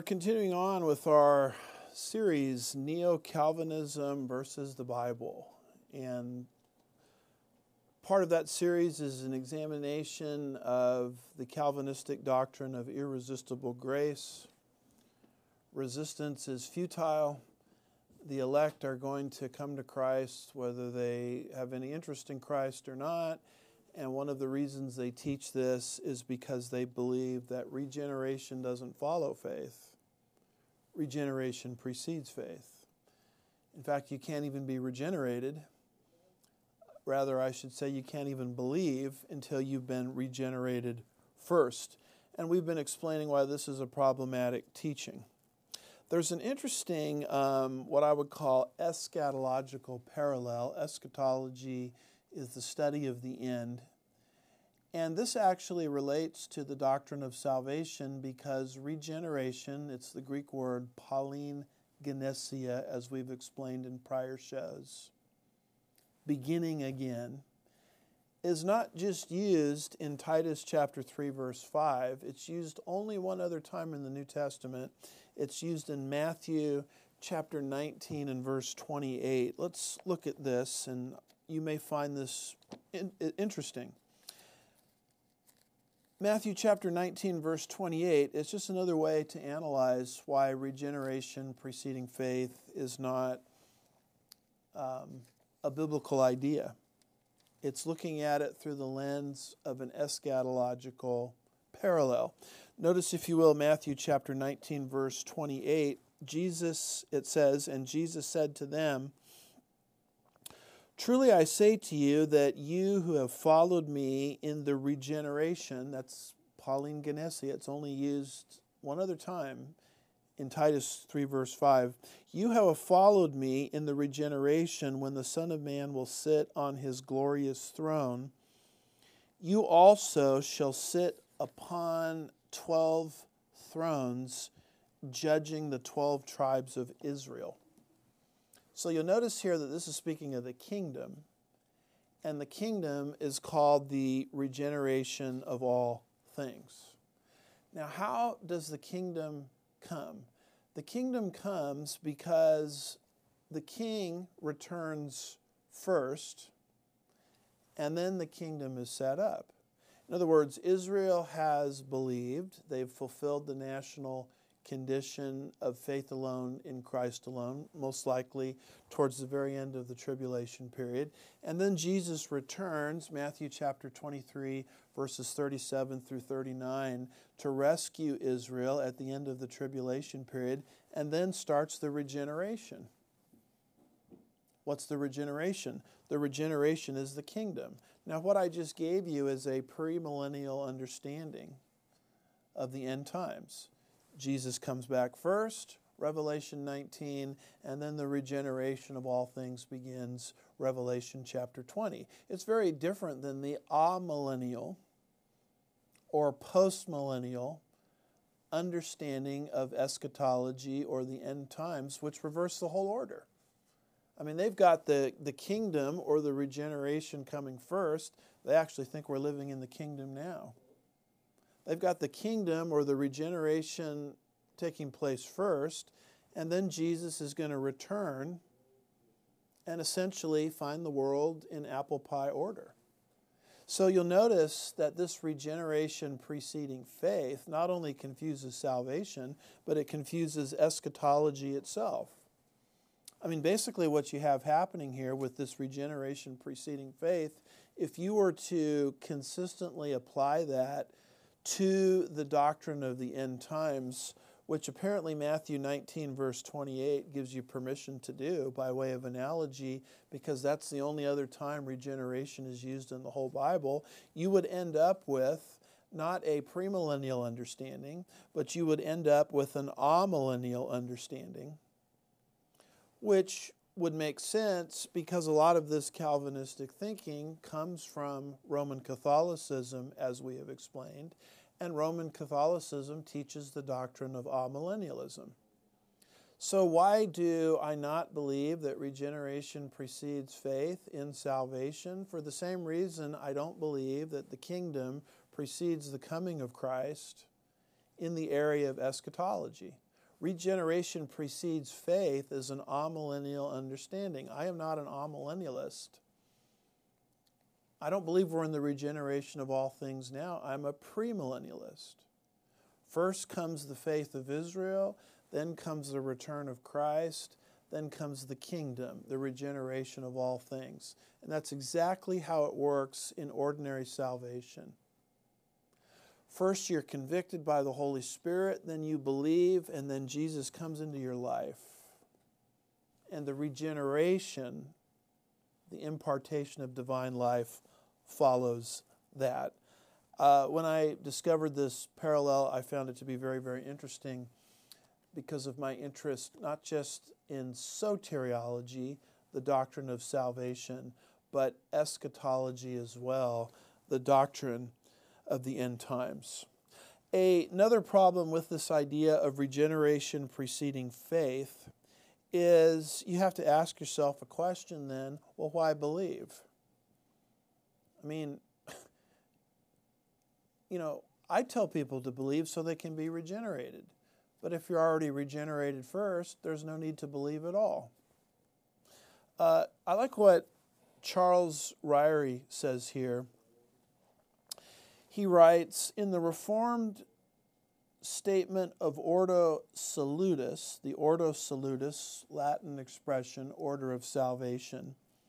continuing on with our series, Neo-Calvinism versus the Bible. And part of that series is an examination of the Calvinistic doctrine of irresistible grace. Resistance is futile. The elect are going to come to Christ whether they have any interest in Christ or not. And one of the reasons they teach this is because they believe that regeneration doesn't follow faith. Regeneration precedes faith. In fact, you can't even be regenerated. Rather, I should say you can't even believe until you've been regenerated first. And we've been explaining why this is a problematic teaching. There's an interesting, what I would call eschatological parallel. Eschatology is the study of the end. And this actually relates to the doctrine of salvation because regeneration, it's the Greek word palingenesia, as we've explained in prior shows, beginning again, is not just used in Titus chapter 3, verse 5. It's used only one other time in the New Testament. It's used in Matthew chapter 19 and verse 28. Let's look at this, and you may find this interesting. Matthew chapter 19, verse 28, it's just another way to analyze why regeneration preceding faith is not a biblical idea. It's looking at it through the lens of an eschatological parallel. Notice, if you will, Matthew chapter 19, verse 28, it says, "And Jesus said to them, 'Truly I say to you that you who have followed me in the regeneration,'" that's palingenesia, it's only used one other time in Titus 3, verse 5, "You have followed me in the regeneration when the Son of Man will sit on his glorious throne. You also shall sit upon 12 thrones, judging the 12 tribes of Israel." So you'll notice here that this is speaking of the kingdom, and the kingdom is called the regeneration of all things. Now, how does the kingdom come? The kingdom comes because the king returns first, and then the kingdom is set up. In other words, Israel has believed, they've fulfilled the national condition of faith alone in Christ alone, most likely towards the very end of the tribulation period. And then Jesus returns, Matthew chapter 23, verses 37 through 39, to rescue Israel at the end of the tribulation period, and then starts the regeneration. What's the regeneration? The regeneration is the kingdom. Now, what I just gave you is a premillennial understanding of the end times. Jesus comes back first, Revelation 19, and then the regeneration of all things begins, Revelation chapter 20. It's very different than the amillennial or postmillennial understanding of eschatology or the end times, which reverse the whole order. I mean, they've got the kingdom or the regeneration coming first. They actually think we're living in the kingdom now. They've got the kingdom or the regeneration taking place first, and then Jesus is going to return and essentially find the world in apple pie order. So you'll notice that this regeneration preceding faith not only confuses salvation, but it confuses eschatology itself. I mean, basically what you have happening here with this regeneration preceding faith, if you were to consistently apply that to the doctrine of the end times, which apparently Matthew 19, verse 28 gives you permission to do by way of analogy, because that's the only other time regeneration is used in the whole Bible, you would end up with not a premillennial understanding, but you would end up with an amillennial understanding, which would make sense because a lot of this Calvinistic thinking comes from Roman Catholicism, as we have explained, and Roman Catholicism teaches the doctrine of amillennialism. So why do I not believe that regeneration precedes faith in salvation? For the same reason I don't believe that the kingdom precedes the coming of Christ in the area of eschatology. regeneration precedes faith is an amillennial understanding. I am not an amillennialist. I don't believe we're in the regeneration of all things now. I'm a premillennialist. First comes the faith of Israel, then comes the return of Christ, then comes the kingdom, the regeneration of all things. And that's exactly how it works in ordinary salvation. First, you're convicted by the Holy Spirit, then you believe, and then Jesus comes into your life. And the regeneration, the impartation of divine life, follows that. When I discovered this parallel, I found it to be very, very interesting because of my interest not just in soteriology, the doctrine of salvation, but eschatology as well, the doctrine of the end times. Another problem with this idea of regeneration preceding faith is you have to ask yourself a question then, well, why believe? I mean, I tell people to believe so they can be regenerated. But if you're already regenerated first, there's no need to believe at all. I like what Charles Ryrie says here. He writes, in the Reformed statement of Ordo Salutis, the Ordo Salutis, Latin expression, order of salvation,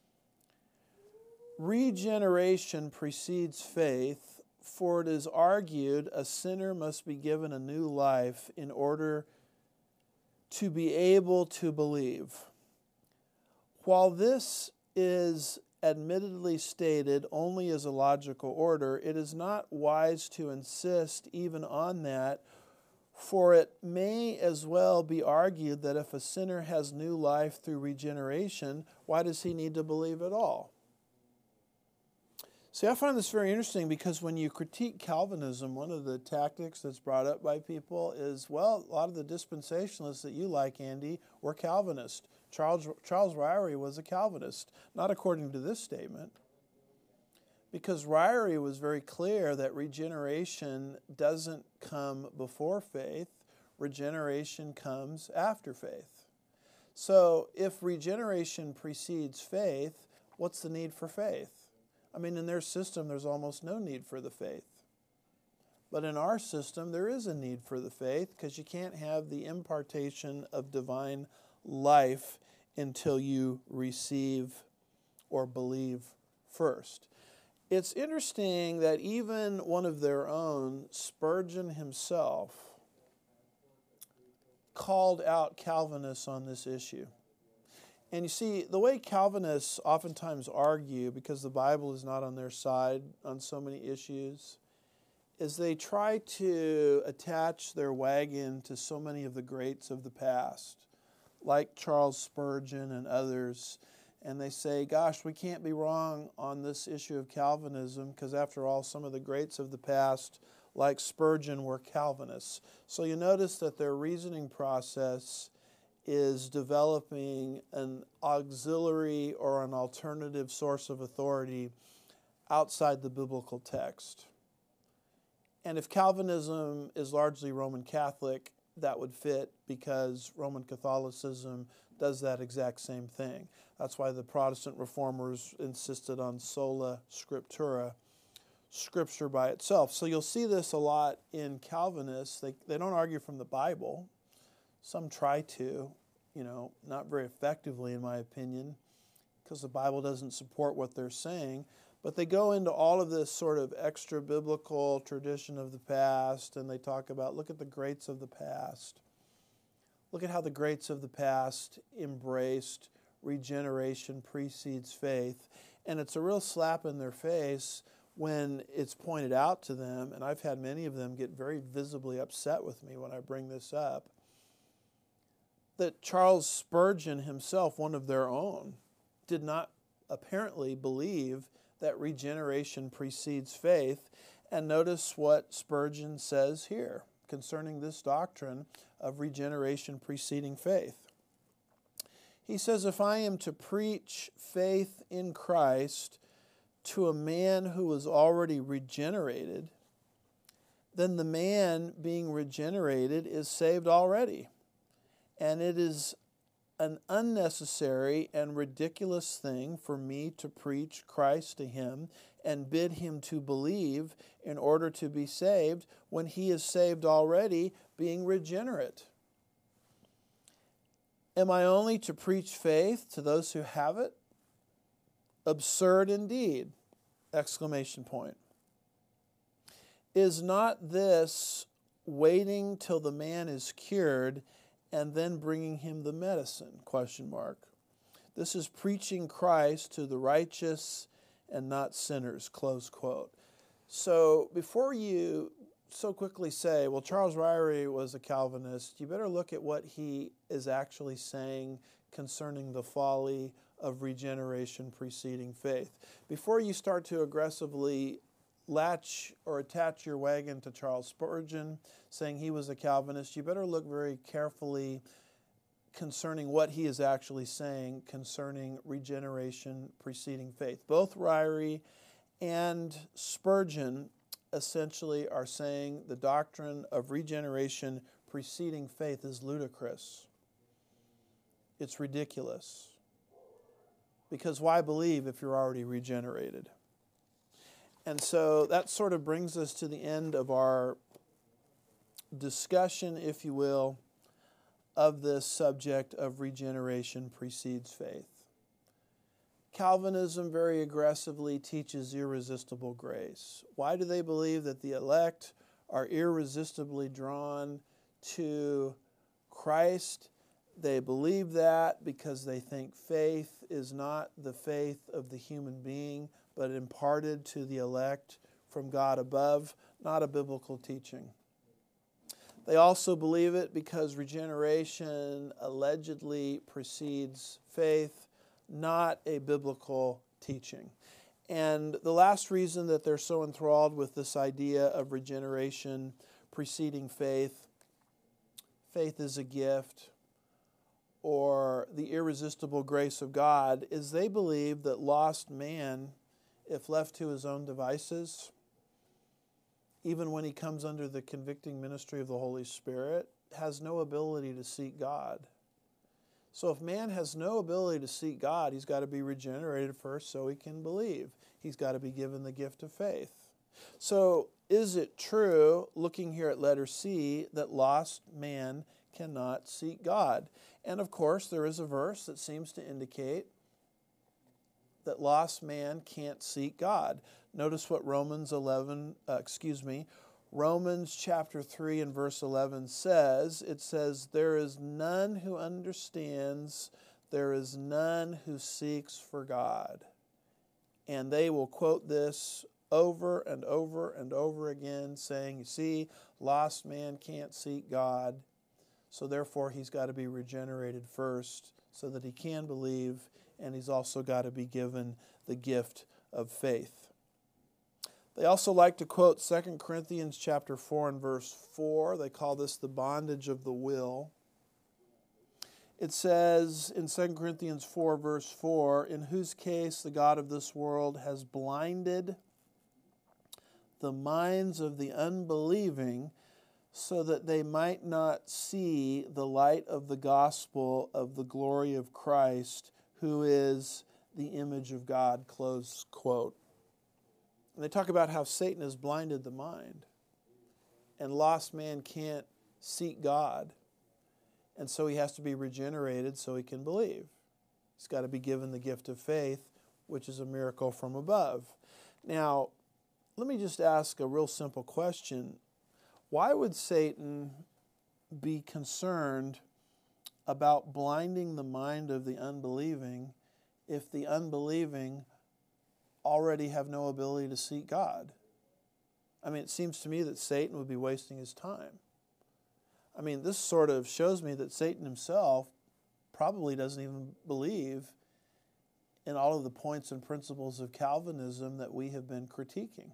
regeneration precedes faith, for it is argued a sinner must be given a new life in order to be able to believe. While this is admittedly stated only as a logical order, it is not wise to insist even on that, for it may as well be argued that if a sinner has new life through regeneration, why does he need to believe at all? See, I find this very interesting because when you critique Calvinism, one of the tactics that's brought up by people is, well, a lot of the dispensationalists that you like, Andy, were Calvinist. Charles Ryrie was a Calvinist, not according to this statement. Because Ryrie was very clear that regeneration doesn't come before faith, regeneration comes after faith. So if regeneration precedes faith, what's the need for faith? I mean, in their system, there's almost no need for the faith. But in our system, there is a need for the faith because you can't have the impartation of divine life until you receive or believe first. It's interesting that even one of their own, Spurgeon himself, called out Calvinists on this issue. And you see, the way Calvinists oftentimes argue, because the Bible is not on their side on so many issues, is they try to attach their wagon to so many of the greats of the past, like Charles Spurgeon and others. And they say, gosh, we can't be wrong on this issue of Calvinism because, after all, some of the greats of the past, like Spurgeon, were Calvinists. So you notice that their reasoning process is developing an auxiliary or an alternative source of authority outside the biblical text. And if Calvinism is largely Roman Catholic, that would fit because Roman Catholicism does that exact same thing. That's why the Protestant reformers insisted on sola scriptura, Scripture by itself. So you'll see this a lot in Calvinists. They don't argue from the Bible. Some try to, not very effectively in my opinion, because the Bible doesn't support what they're saying. But they go into all of this sort of extra-biblical tradition of the past, and they talk about, look at the greats of the past. Look at how the greats of the past embraced regeneration precedes faith. And it's a real slap in their face when it's pointed out to them, and I've had many of them get very visibly upset with me when I bring this up, that Charles Spurgeon himself, one of their own, did not apparently believe that regeneration precedes faith. And notice what Spurgeon says here concerning this doctrine of regeneration preceding faith. He says, if I am to preach faith in Christ to a man who is already regenerated, then the man being regenerated is saved already. and it is an unnecessary and ridiculous thing for me to preach Christ to him and bid him to believe in order to be saved when he is saved already, being regenerate. Am I only to preach faith to those who have it? Absurd indeed! Exclamation point. Is not this waiting till the man is cured and then bringing him the medicine? Question mark. This is preaching Christ to the righteous and not sinners. Close quote. So before you so quickly say, well, Charles Ryrie was a Calvinist, you better look at what he is actually saying concerning the folly of regeneration preceding faith. Before you start to aggressively latch or attach your wagon to Charles Spurgeon, saying he was a Calvinist, you better look very carefully concerning what he is actually saying concerning regeneration preceding faith. Both Ryrie and Spurgeon essentially are saying the doctrine of regeneration preceding faith is ludicrous. It's ridiculous. Because why believe if you're already regenerated? And so that sort of brings us to the end of our discussion, if you will, of this subject of regeneration precedes faith. Calvinism very aggressively teaches irresistible grace. Why do they believe that the elect are irresistibly drawn to Christ? They believe that because they think faith is not the faith of the human being, but imparted to the elect from God above, not a biblical teaching. They also believe it because regeneration allegedly precedes faith, not a biblical teaching. And the last reason that they're so enthralled with this idea of regeneration preceding faith, faith is a gift, or the irresistible grace of God, is they believe that lost man, if left to his own devices, even when he comes under the convicting ministry of the Holy Spirit, has no ability to seek God. So if man has no ability to seek God, he's got to be regenerated first so he can believe. He's got to be given the gift of faith. So is it true, looking here at letter C, that lost man cannot seek God? And of course, there is a verse that seems to indicate that lost man can't seek God. Notice what Romans chapter 3 and verse 11 says. It says, there is none who understands, there is none who seeks for God. And they will quote this over and over and over again, saying, you see, lost man can't seek God, so therefore he's got to be regenerated first so that he can believe, and he's also got to be given the gift of faith. They also like to quote 2 Corinthians chapter 4 and verse 4. They call this the bondage of the will. It says in 2 Corinthians 4 verse 4, in whose case the God of this world has blinded the minds of the unbelieving so that they might not see the light of the gospel of the glory of Christ, who is the image of God, close quote. And they talk about how Satan has blinded the mind, and lost man can't seek God, and so he has to be regenerated so he can believe. He's got to be given the gift of faith, which is a miracle from above. Now, let me just ask a real simple question. Why would Satan be concerned about blinding the mind of the unbelieving if the unbelieving already have no ability to seek God? I mean, it seems to me that Satan would be wasting his time. I mean, this sort of shows me that Satan himself probably doesn't even believe in all of the points and principles of Calvinism that we have been critiquing.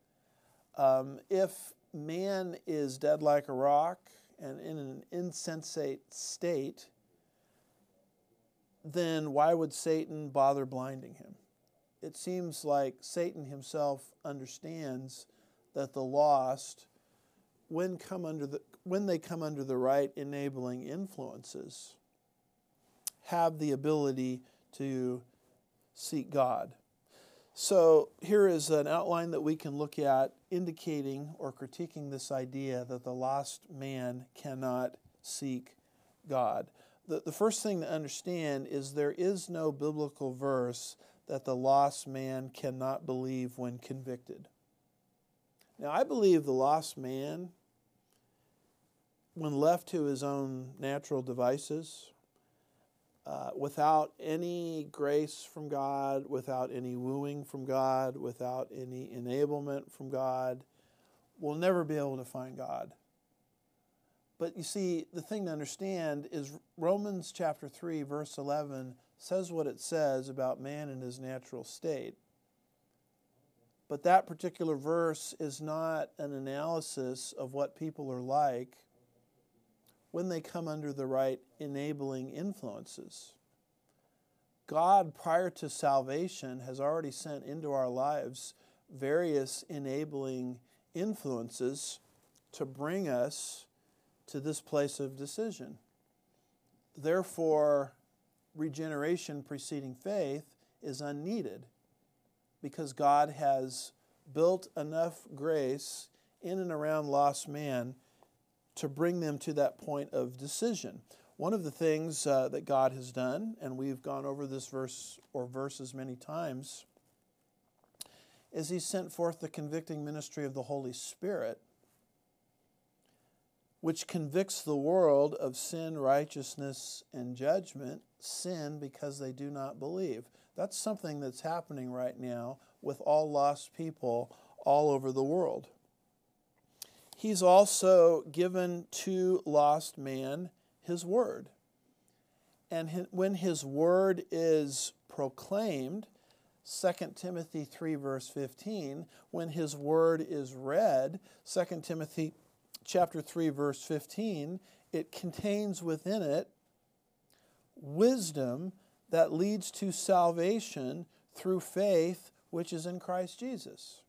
If man is dead like a rock and in an insensate state, then why would Satan bother blinding him? It seems like Satan himself understands that the lost when they come under the right enabling influences, have the ability to seek God. So here is an outline that we can look at indicating or critiquing this idea that the lost man cannot seek God. The first thing to understand is there is no biblical verse that the lost man cannot believe when convicted. Now, I believe the lost man, when left to his own natural devices, without any grace from God, without any wooing from God, without any enablement from God, will never be able to find God. But you see, the thing to understand is Romans chapter 3, verse 11 says what it says about man in his natural state. But that particular verse is not an analysis of what people are like when they come under the right enabling influences. God, prior to salvation, has already sent into our lives various enabling influences to bring us to this place of decision. Therefore, regeneration preceding faith is unneeded because God has built enough grace in and around lost man to bring them to that point of decision. One of the things that God has done, and we've gone over this verse or verses many times, is He sent forth the convicting ministry of the Holy Spirit, which convicts the world of sin, righteousness, and judgment. Sin because they do not believe. That's something that's happening right now with all lost people all over the world. He's also given to lost man His Word. And when His Word is proclaimed, 2 Timothy 3 verse 15, when His Word is read, 2 Timothy chapter 3 verse 15, it contains within it wisdom that leads to salvation through faith which is in Christ Jesus.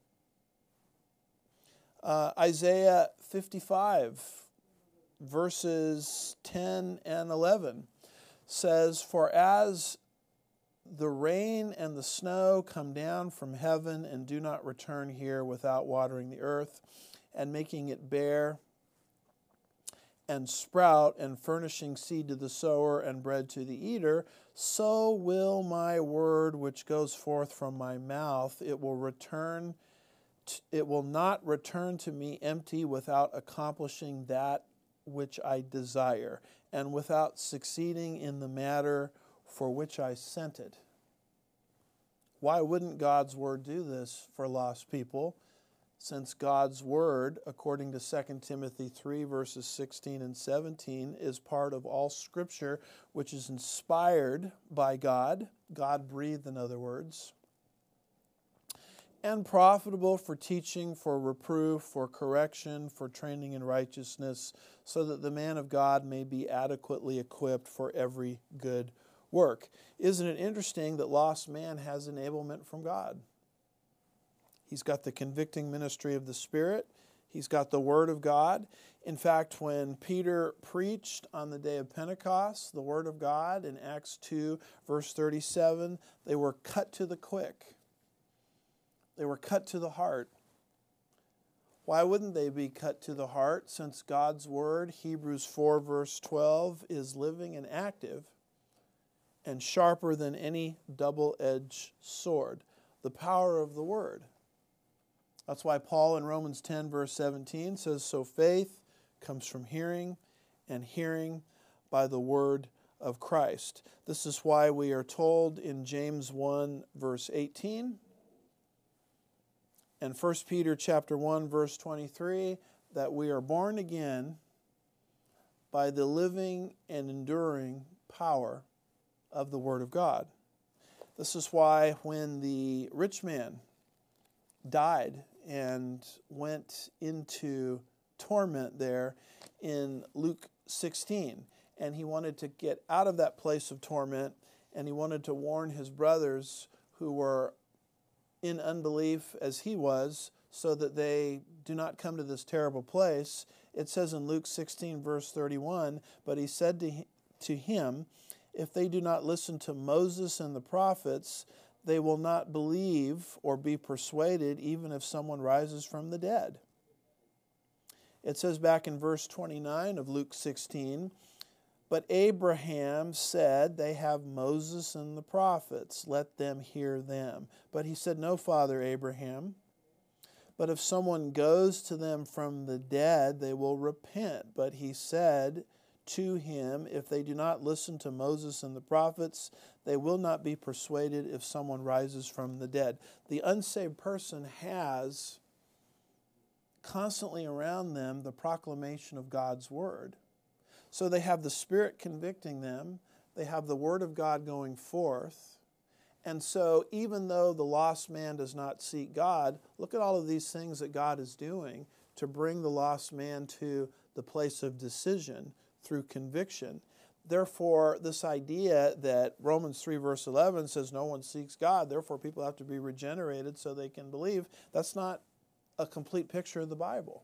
Isaiah 55 verses 10 and 11 says, "For as the rain and the snow come down from heaven and do not return here without watering the earth and making it bear and sprout and furnishing seed to the sower and bread to the eater, so will my word which goes forth from my mouth. It will not return to me empty without accomplishing that which I desire, and without succeeding in the matter for which I sent it." Why wouldn't God's word do this for lost people? Since God's word, according to 2 Timothy 3 verses 16 and 17, is part of all Scripture, which is inspired by God, God-breathed in other words, and profitable for teaching, for reproof, for correction, for training in righteousness, so that the man of God may be adequately equipped for every good work. Isn't it interesting that lost man has enablement from God? He's got the convicting ministry of the Spirit. He's got the Word of God. In fact, when Peter preached on the day of Pentecost, the Word of God, in Acts 2, verse 37, they were cut to the quick. They were cut to the heart. Why wouldn't they be cut to the heart? Since God's Word, Hebrews 4, verse 12, is living and active and sharper than any double-edged sword. The power of the Word. That's why Paul in Romans 10, verse 17 says, "So faith comes from hearing, and hearing by the word of Christ." This is why we are told in James 1, verse 18, and 1 Peter chapter 1, verse 23, that we are born again by the living and enduring power of the Word of God. This is why when the rich man died and went into torment there in Luke 16, and he wanted to get out of that place of torment, and he wanted to warn his brothers who were in unbelief as he was, so that they do not come to this terrible place. It says in Luke 16, verse 31, but he said to him, if they do not listen to Moses and the prophets, they will not believe or be persuaded, even if someone rises from the dead. It says back in verse 29 of Luke 16, but Abraham said, they have Moses and the prophets, let them hear them. But he said, no, Father Abraham, but if someone goes to them from the dead, they will repent. But he said to him, if they do not listen to Moses and the prophets, they will not be persuaded if someone rises from the dead. The unsaved person has constantly around them the proclamation of God's word. So they have the Spirit convicting them, they have the word of God going forth, and so even though the lost man does not seek God, look at all of these things that God is doing to bring the lost man to the place of decision through conviction. Therefore, this idea that Romans 3 verse 11 says no one seeks God, therefore people have to be regenerated so they can believe, that's not a complete picture of the Bible.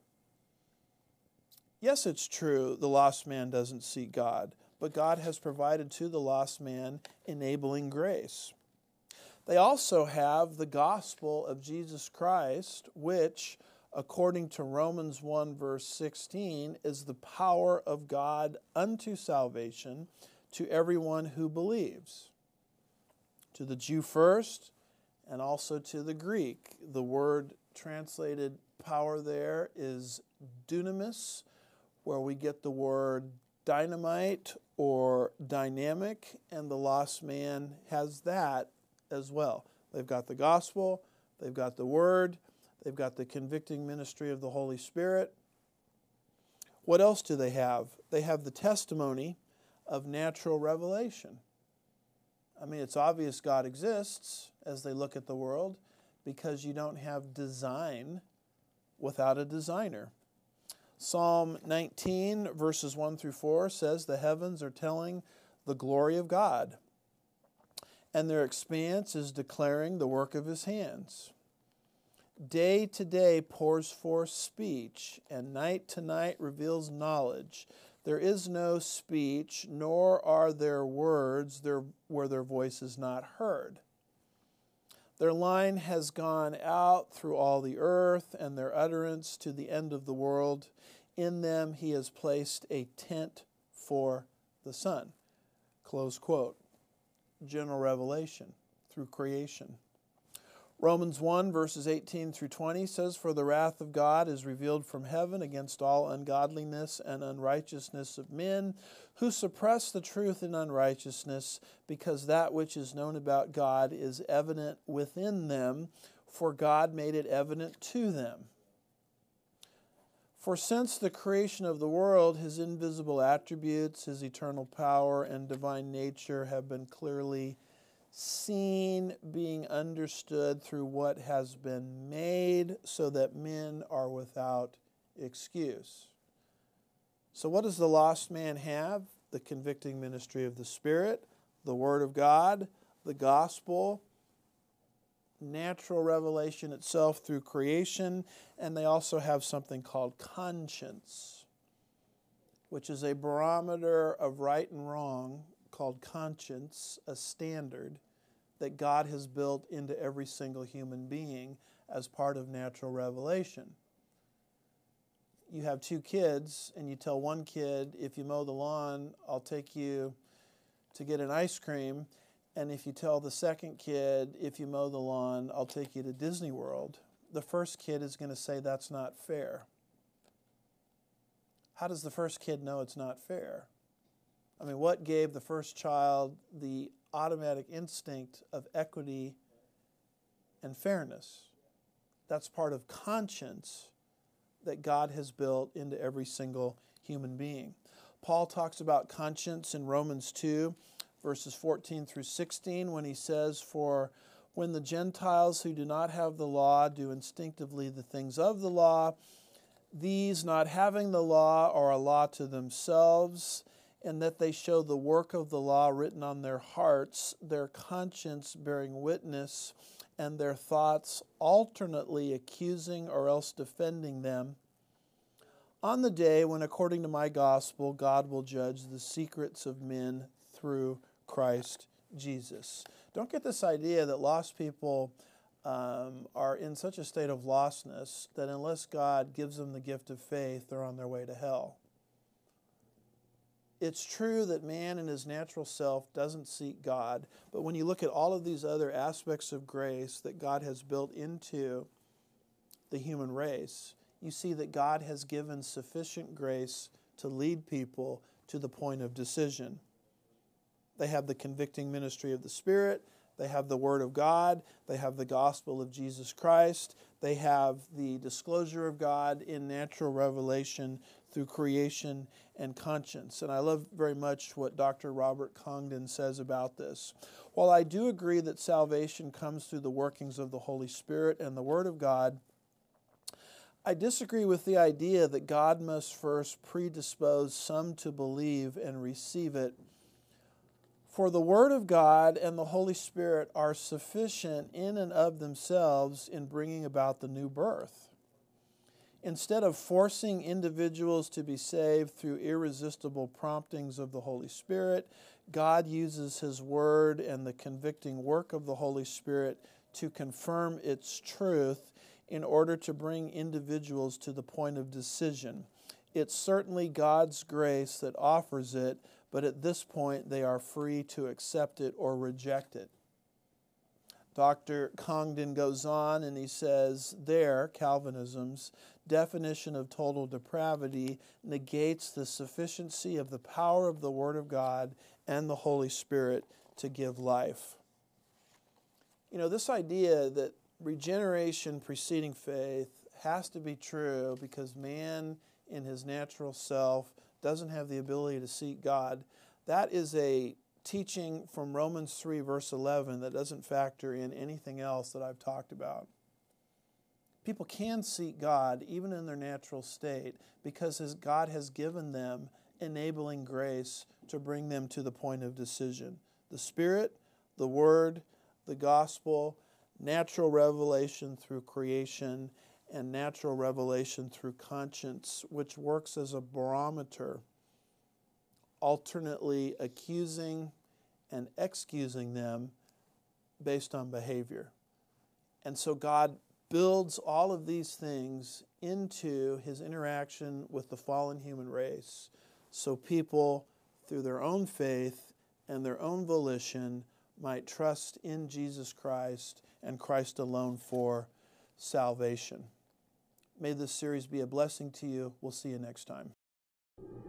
Yes, it's true the lost man doesn't seek God, but God has provided to the lost man enabling grace. They also have the gospel of Jesus Christ, which, according to Romans 1 verse 16, is the power of God unto salvation to everyone who believes. To the Jew first, and also to the Greek. The word translated power there is dunamis, where we get the word dynamite or dynamic, and the lost man has that as well. They've got the gospel, they've got the word, they've got the convicting ministry of the Holy Spirit. What else do they have? They have the testimony of natural revelation. I mean, it's obvious God exists as they look at the world, because you don't have design without a designer. Psalm 19, verses 1 through 4 says, the heavens are telling the glory of God, and their expanse is declaring the work of his hands. Day to day pours forth speech, and night to night reveals knowledge. There is no speech, nor are there words where their voice is not heard. Their line has gone out through all the earth, and their utterance to the end of the world. In them he has placed a tent for the sun. Close quote. General revelation through creation. Romans 1 verses 18 through 20 says, for the wrath of God is revealed from heaven against all ungodliness and unrighteousness of men, who suppress the truth in unrighteousness, because that which is known about God is evident within them, for God made it evident to them. For since the creation of the world, his invisible attributes, his eternal power and divine nature have been clearly seen, being understood through what has been made, so that men are without excuse. So what does the lost man have? The convicting ministry of the Spirit, the Word of God, the gospel, natural revelation itself through creation, and they also have something called conscience, which is a barometer of right and wrong, called conscience, a standard that God has built into every single human being as part of natural revelation. You have two kids, and you tell one kid, if you mow the lawn, I'll take you to get an ice cream. And if you tell the second kid, if you mow the lawn, I'll take you to Disney World, the first kid is going to say that's not fair. How does the first kid know it's not fair? I mean, what gave the first child the automatic instinct of equity and fairness? That's part of conscience that God has built into every single human being. Paul talks about conscience in Romans 2, verses 14 through 16, when he says, for when the Gentiles who do not have the law do instinctively the things of the law, these not having the law are a law to themselves, and that they show the work of the law written on their hearts, their conscience bearing witness, and their thoughts alternately accusing or else defending them, on the day when, according to my gospel, God will judge the secrets of men through Christ Jesus. Don't get this idea that lost people are in such a state of lostness that unless God gives them the gift of faith, they're on their way to hell. It's true that man in his natural self doesn't seek God, but when you look at all of these other aspects of grace that God has built into the human race, you see that God has given sufficient grace to lead people to the point of decision. They have the convicting ministry of the Spirit. They have the Word of God. They have the gospel of Jesus Christ. They have the disclosure of God in natural revelation through creation and conscience. And I love very much what Dr. Robert Congdon says about this. While I do agree that salvation comes through the workings of the Holy Spirit and the Word of God, I disagree with the idea that God must first predispose some to believe and receive it. For the Word of God and the Holy Spirit are sufficient in and of themselves in bringing about the new birth. Instead of forcing individuals to be saved through irresistible promptings of the Holy Spirit, God uses His Word and the convicting work of the Holy Spirit to confirm its truth in order to bring individuals to the point of decision. It's certainly God's grace that offers it, but at this point they are free to accept it or reject it. Dr. Congdon goes on and he says, there, Calvinism's definition of total depravity negates the sufficiency of the power of the Word of God and the Holy Spirit to give life. You know, this idea that regeneration preceding faith has to be true because man in his natural self doesn't have the ability to seek God, that is a teaching from Romans 3, verse 11 that doesn't factor in anything else that I've talked about. People can seek God even in their natural state because God has given them enabling grace to bring them to the point of decision. The Spirit, the Word, the Gospel, natural revelation through creation, and natural revelation through conscience, which works as a barometer, alternately accusing and excusing them based on behavior. And so God builds all of these things into His interaction with the fallen human race so people, through their own faith and their own volition, might trust in Jesus Christ and Christ alone for salvation. May this series be a blessing to you. We'll see you next time.